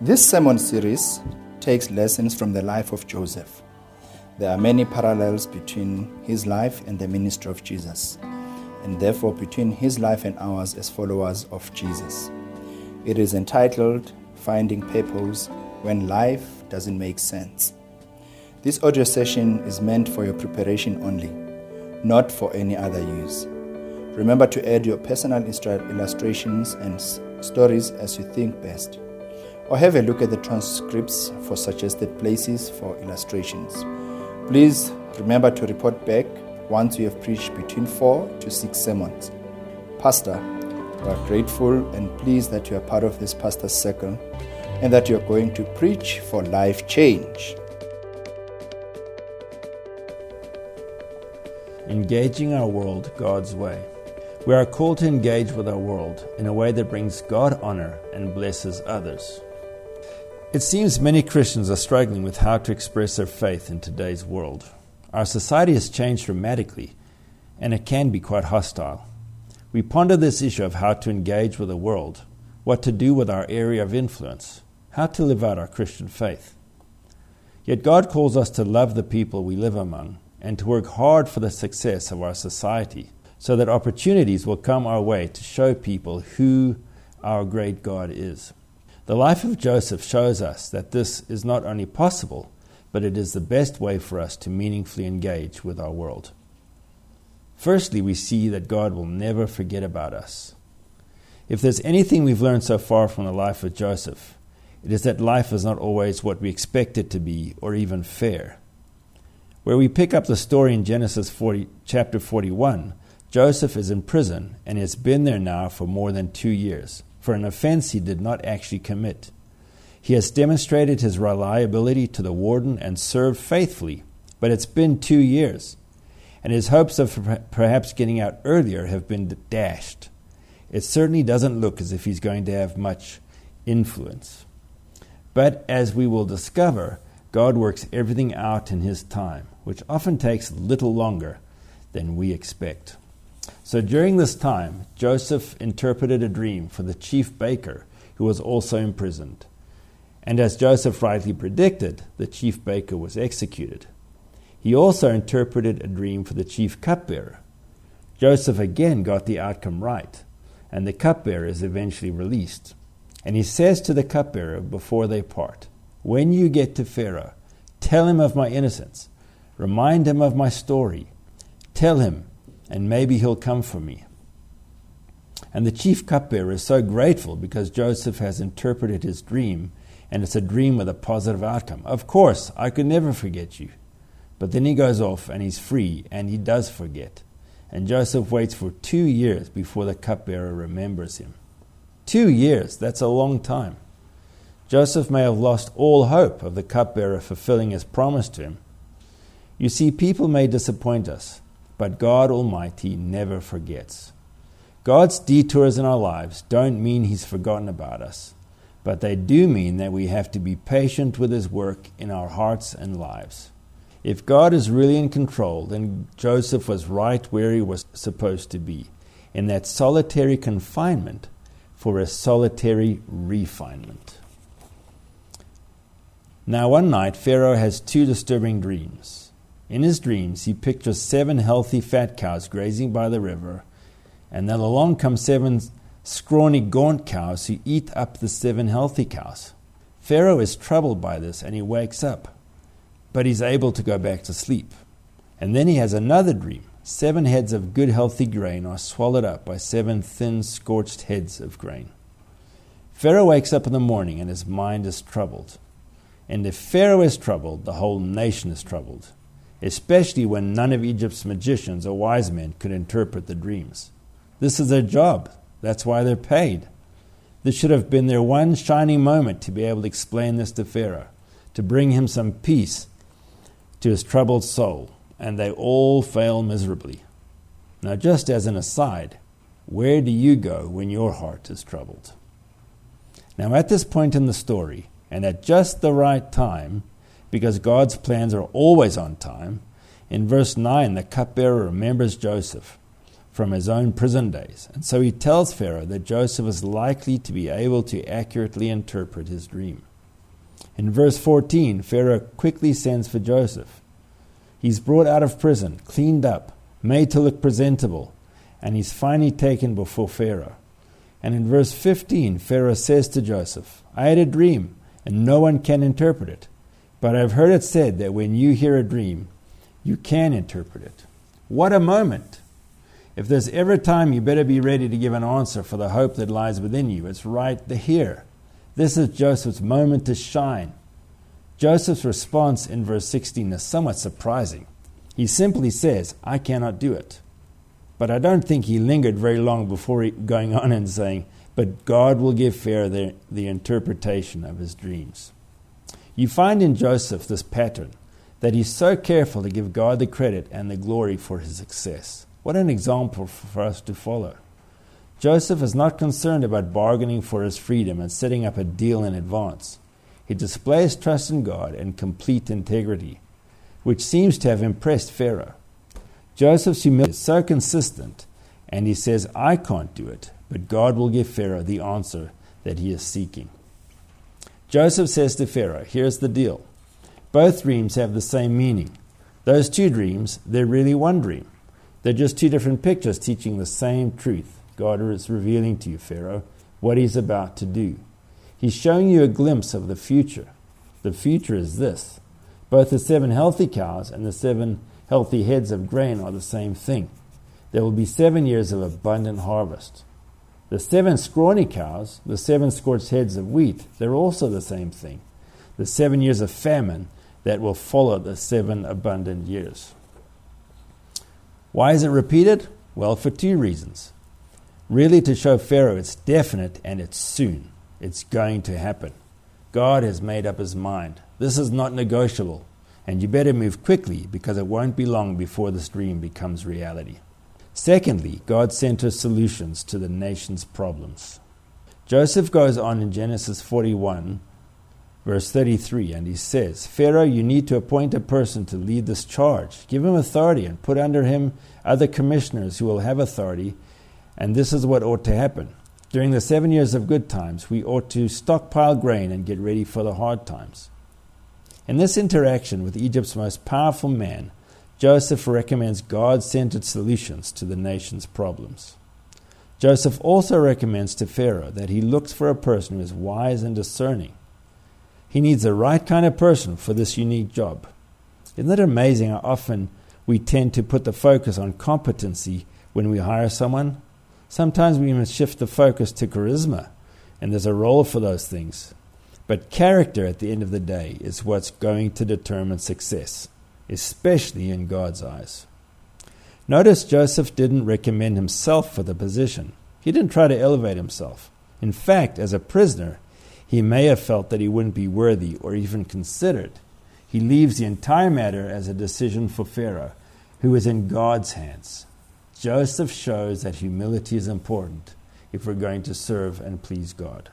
This sermon series takes lessons from the life of Joseph. There are many parallels between his life and the ministry of Jesus, and therefore between his life and ours as followers of Jesus. It is entitled Finding Purpose When Life Doesn't Make Sense. This audio session is meant for your preparation only, not for any other use. Remember to add your personal illustrations and stories as you think best, or have a look at the transcripts for suggested places for illustrations. Please remember to report back once you have preached between 4 to 6 sermons. Pastor, we are grateful and pleased that you are part of this pastor's circle and that you are going to preach for life change. Engaging our world God's way. We are called to engage with our world in a way that brings God honor and blesses others. It seems many Christians are struggling with how to express their faith in today's world. Our society has changed dramatically, and it can be quite hostile. We ponder this issue of how to engage with the world, what to do with our area of influence, how to live out our Christian faith. Yet God calls us to love the people we live among and to work hard for the success of our society so that opportunities will come our way to show people who our great God is. The life of Joseph shows us that this is not only possible, but it is the best way for us to meaningfully engage with our world. Firstly, we see that God will never forget about us. If there's anything we've learned so far from the life of Joseph, it is that life is not always what we expect it to be or even fair. Where we pick up the story in Genesis chapter 41, Joseph is in prison and has been there now for more than 2 years, for an offense he did not actually commit. He has demonstrated his reliability to the warden and served faithfully, but it's been 2 years, and his hopes of perhaps getting out earlier have been dashed. It certainly doesn't look as if he's going to have much influence. But as we will discover, God works everything out in his time, which often takes a little longer than we expect. So during this time, Joseph interpreted a dream for the chief baker, who was also imprisoned. And as Joseph rightly predicted, the chief baker was executed. He also interpreted a dream for the chief cupbearer. Joseph again got the outcome right, and the cupbearer is eventually released. And he says to the cupbearer before they part, "When you get to Pharaoh, tell him of my innocence. Remind him of my story. Tell him, and maybe he'll come for me." And the chief cupbearer is so grateful because Joseph has interpreted his dream, and it's a dream with a positive outcome. "Of course, I could never forget you." But then he goes off and he's free, and he does forget. And Joseph waits for 2 years before the cupbearer remembers him. 2 years, that's a long time. Joseph may have lost all hope of the cupbearer fulfilling his promise to him. You see, people may disappoint us, but God Almighty never forgets. God's detours in our lives don't mean he's forgotten about us, but they do mean that we have to be patient with his work in our hearts and lives. If God is really in control, then Joseph was right where he was supposed to be, in that solitary confinement for a solitary refinement. Now one night, Pharaoh has 2 disturbing dreams. In his dreams, he pictures 7 healthy fat cows grazing by the river, and then along come 7 scrawny gaunt cows who eat up the 7 healthy cows. Pharaoh is troubled by this, and he wakes up, but he's able to go back to sleep. And then he has another dream. 7 heads of good healthy grain are swallowed up by 7 thin scorched heads of grain. Pharaoh wakes up in the morning, and his mind is troubled. And if Pharaoh is troubled, the whole nation is troubled, especially when none of Egypt's magicians or wise men could interpret the dreams. This is their job. That's why they're paid. This should have been their one shining moment to be able to explain this to Pharaoh, to bring him some peace to his troubled soul, and they all fail miserably. Now, just as an aside, where do you go when your heart is troubled? Now, at this point in the story, and at just the right time, because God's plans are always on time, in verse 9, the cupbearer remembers Joseph from his own prison days. And so he tells Pharaoh that Joseph is likely to be able to accurately interpret his dream. In verse 14, Pharaoh quickly sends for Joseph. He's brought out of prison, cleaned up, made to look presentable, and he's finally taken before Pharaoh. And in verse 15, Pharaoh says to Joseph, I had a dream, and no one can interpret it. But I've heard it said that when you hear a dream, you can interpret it. What a moment! If there's ever a time you better be ready to give an answer for the hope that lies within you, it's right here. This is Joseph's moment to shine. Joseph's response in verse 16 is somewhat surprising. He simply says, I cannot do it. But I don't think he lingered very long before going on and saying, but God will give Pharaoh the interpretation of his dreams. You find in Joseph this pattern, that he's so careful to give God the credit and the glory for his success. What an example for us to follow. Joseph is not concerned about bargaining for his freedom and setting up a deal in advance. He displays trust in God and complete integrity, which seems to have impressed Pharaoh. Joseph's humility is so consistent, and he says, I can't do it, but God will give Pharaoh the answer that he is seeking. Joseph says to Pharaoh, here's the deal. Both dreams have the same meaning. Those two dreams, they're really one dream. They're just two different pictures teaching the same truth. God is revealing to you, Pharaoh, what he's about to do. He's showing you a glimpse of the future. The future is this. Both the 7 healthy cows and the 7 healthy heads of grain are the same thing. There will be 7 years of abundant harvest. The 7 scrawny cows, the 7 scorched heads of wheat, they're also the same thing. The 7 years of famine that will follow the 7 abundant years. Why is it repeated? Well, for 2 reasons. Really to show Pharaoh it's definite and it's soon. It's going to happen. God has made up his mind. This is not negotiable. And you better move quickly because it won't be long before this dream becomes reality. Secondly, God centers solutions to the nation's problems. Joseph goes on in Genesis 41, verse 33, and he says, Pharaoh, you need to appoint a person to lead this charge. Give him authority and put under him other commissioners who will have authority. And this is what ought to happen. During the 7 years of good times, we ought to stockpile grain and get ready for the hard times. In this interaction with Egypt's most powerful man, Joseph recommends God-centered solutions to the nation's problems. Joseph also recommends to Pharaoh that he looks for a person who is wise and discerning. He needs the right kind of person for this unique job. Isn't it amazing how often we tend to put the focus on competency when we hire someone? Sometimes we must shift the focus to charisma, and there's a role for those things. But character, at the end of the day, is what's going to determine success, especially in God's eyes. Notice Joseph didn't recommend himself for the position. He didn't try to elevate himself. In fact, as a prisoner, he may have felt that he wouldn't be worthy or even considered. He leaves the entire matter as a decision for Pharaoh, who is in God's hands. Joseph shows that humility is important if we're going to serve and please God.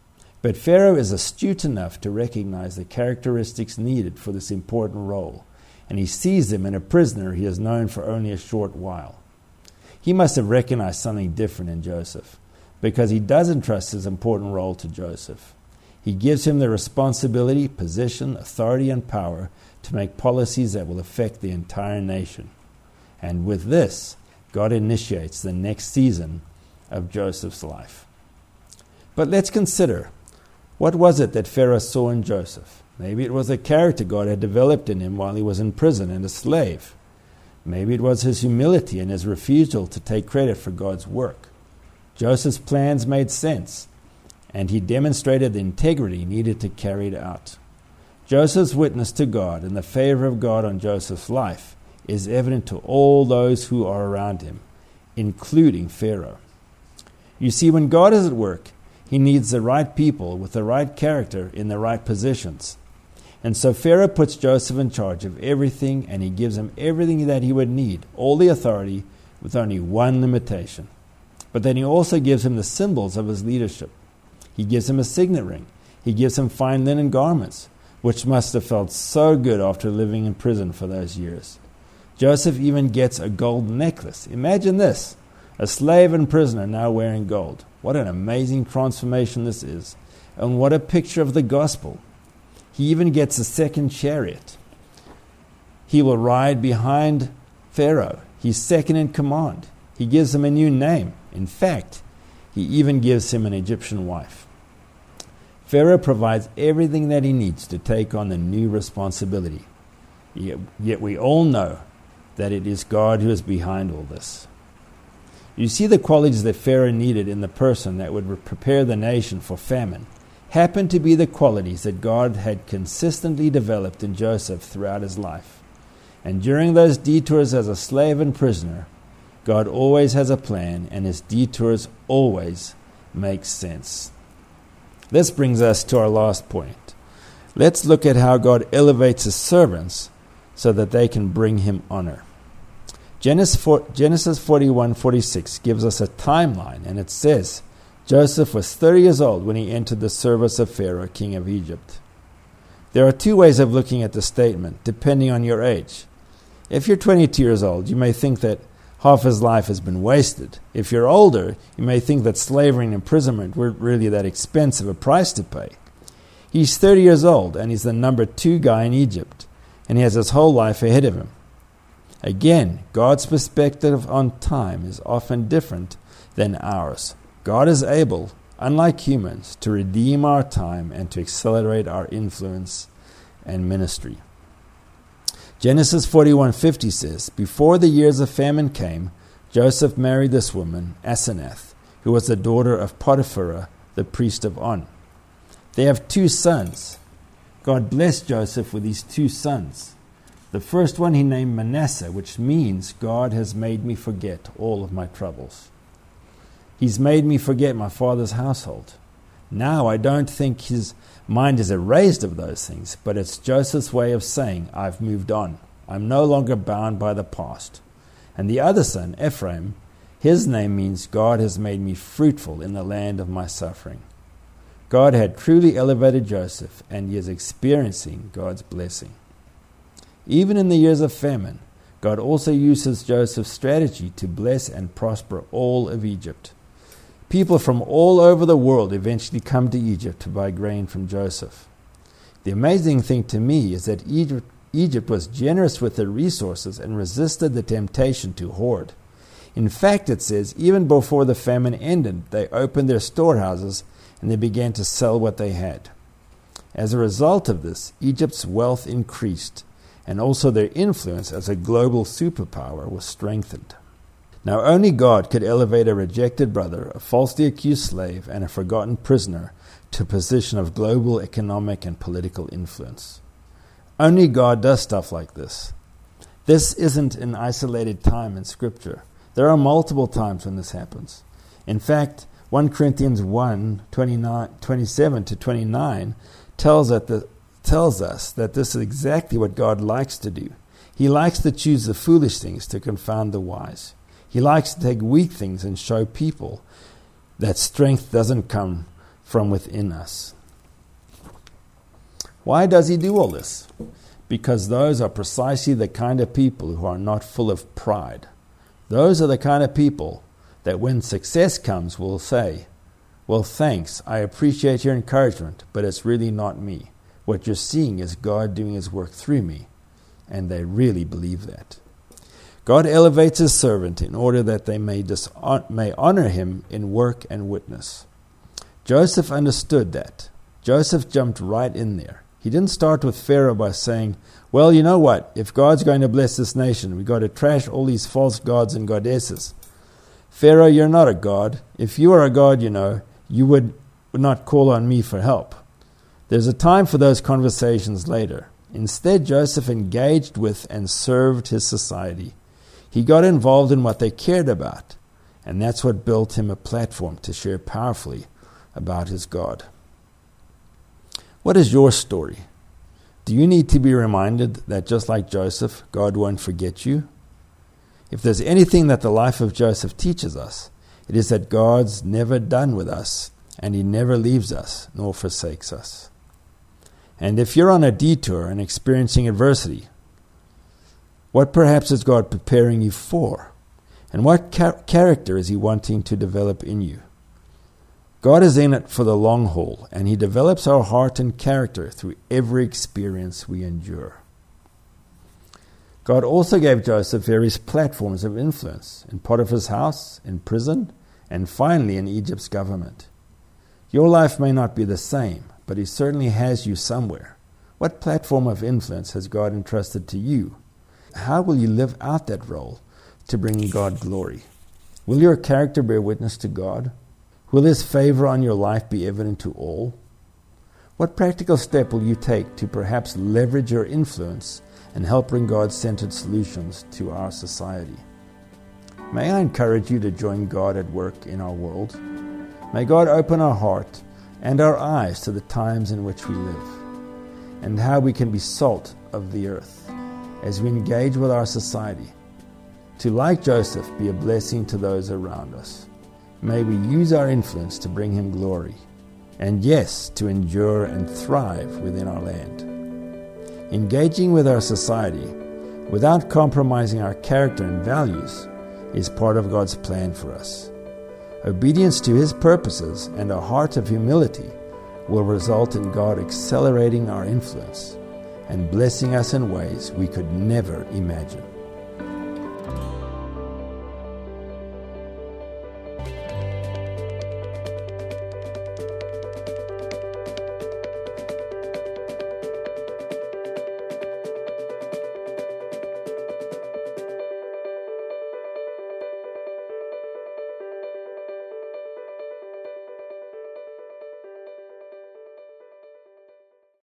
But Pharaoh is astute enough to recognize the characteristics needed for this important role, and he sees them in a prisoner he has known for only a short while. He must have recognized something different in Joseph, because he doesn't trust his important role to Joseph. He gives him the responsibility, position, authority, and power to make policies that will affect the entire nation. And with this, God initiates the next season of Joseph's life. But let's consider, what was it that Pharaoh saw in Joseph? Maybe it was the character God had developed in him while he was in prison and a slave. Maybe it was his humility and his refusal to take credit for God's work. Joseph's plans made sense, and he demonstrated the integrity needed to carry it out. Joseph's witness to God and the favor of God on Joseph's life is evident to all those who are around him, including Pharaoh. You see, when God is at work, he needs the right people with the right character in the right positions. And so Pharaoh puts Joseph in charge of everything, and he gives him everything that he would need, all the authority, with only one limitation. But then he also gives him the symbols of his leadership. He gives him a signet ring. He gives him fine linen garments, which must have felt so good after living in prison for those years. Joseph even gets a gold necklace. Imagine this, a slave and prisoner now wearing gold. What an amazing transformation this is, and what a picture of the gospel. He even gets a second chariot. He will ride behind Pharaoh. He's second in command. He gives him a new name. In fact, he even gives him an Egyptian wife. Pharaoh provides everything that he needs to take on the new responsibility. Yet we all know that it is God who is behind all this. You see, the qualities that Pharaoh needed in the person that would prepare the nation for famine happened to be the qualities that God had consistently developed in Joseph throughout his life. And during those detours as a slave and prisoner, God always has a plan, and his detours always make sense. This brings us to our last point. Let's look at how God elevates his servants so that they can bring him honor. Genesis 41:46 gives us a timeline, and it says, Joseph was 30 years old when he entered the service of Pharaoh, king of Egypt. There are two ways of looking at the statement, depending on your age. If you're 22 years old, you may think that half his life has been wasted. If you're older, you may think that slavery and imprisonment weren't really that expensive a price to pay. He's 30 years old, and he's the number 2 guy in Egypt, and he has his whole life ahead of him. Again, God's perspective on time is often different than ours. God is able, unlike humans, to redeem our time and to accelerate our influence and ministry. Genesis 41:50 says, Before the years of famine came, Joseph married this woman, Asenath, who was the daughter of Potiphar, the priest of On. They have 2 sons. God blessed Joseph with these 2 sons. The first one he named Manasseh, which means God has made me forget all of my troubles. He's made me forget my father's household. Now I don't think his mind is erased of those things, but it's Joseph's way of saying, I've moved on. I'm no longer bound by the past. And the other son, Ephraim, his name means God has made me fruitful in the land of my suffering. God had truly elevated Joseph, and he is experiencing God's blessing. Even in the years of famine, God also uses Joseph's strategy to bless and prosper all of Egypt. People from all over the world eventually come to Egypt to buy grain from Joseph. The amazing thing to me is that Egypt was generous with their resources and resisted the temptation to hoard. In fact, it says, even before the famine ended, they opened their storehouses and they began to sell what they had. As a result of this, Egypt's wealth increased, and also their influence as a global superpower was strengthened. Now only God could elevate a rejected brother, a falsely accused slave, and a forgotten prisoner to a position of global economic and political influence. Only God does stuff like this. This isn't an isolated time in Scripture. There are multiple times when this happens. In fact, 1 Corinthians 1:27-29 tells us that this is exactly what God likes to do. He likes to choose the foolish things to confound the wise. He likes to take weak things and show people that strength doesn't come from within us. Why does he do all this? Because those are precisely the kind of people who are not full of pride. Those are the kind of people that when success comes will say, well, thanks, I appreciate your encouragement, but it's really not me. What you're seeing is God doing his work through me, and they really believe that. God elevates his servant in order that they may honor him in work and witness. Joseph understood that. Joseph jumped right in there. He didn't start with Pharaoh by saying, well, you know what? If God's going to bless this nation, we've got to trash all these false gods and goddesses. Pharaoh, you're not a god. If you were a god, you would not call on me for help. There's a time for those conversations later. Instead, Joseph engaged with and served his society. He got involved in what they cared about, and that's what built him a platform to share powerfully about his God. What is your story? Do you need to be reminded that just like Joseph, God won't forget you? If there's anything that the life of Joseph teaches us, it is that God's never done with us, and he never leaves us nor forsakes us. And if you're on a detour and experiencing adversity, what perhaps is God preparing you for? And what character is he wanting to develop in you? God is in it for the long haul, and He develops our heart and character through every experience we endure. God also gave Joseph various platforms of influence in Potiphar's house, in prison, and finally in Egypt's government. Your life may not be the same, but He certainly has you somewhere. What platform of influence has God entrusted to you? How will you live out that role to bring God glory? Will your character bear witness to God? Will His favor on your life be evident to all? What practical step will you take to perhaps leverage your influence and help bring God-centered solutions to our society? May I encourage you to join God at work in our world. May God open our heart and our eyes to the times in which we live, and how we can be salt of the earth as we engage with our society, to, like Joseph, be a blessing to those around us. May we use our influence to bring Him glory, and yes, to endure and thrive within our land. Engaging with our society without compromising our character and values is part of God's plan for us. Obedience to His purposes and a heart of humility will result in God accelerating our influence and blessing us in ways we could never imagine.